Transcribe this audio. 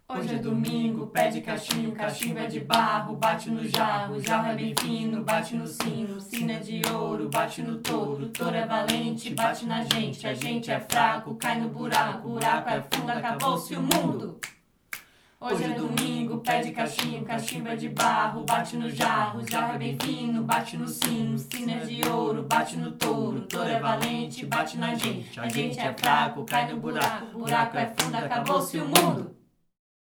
Hoje é domingo, pede cachimbo, cachimbo é de barro, bate no jarro, jarro é bem fino, bate no sino, sino é de ouro, bate no touro, touro é valente, bate na gente, a gente é fraco, cai no buraco, buraco é fundo, acabou-se o mundo. Hoje é domingo, pede cachimbo, cachimbo é de barro, bate no jarro, jarro é bem fino, bate no sino, sino é de ouro, bate no touro, touro é valente, bate na gente, a gente é fraco, cai no buraco, buraco é fundo, acabou-se o mundo.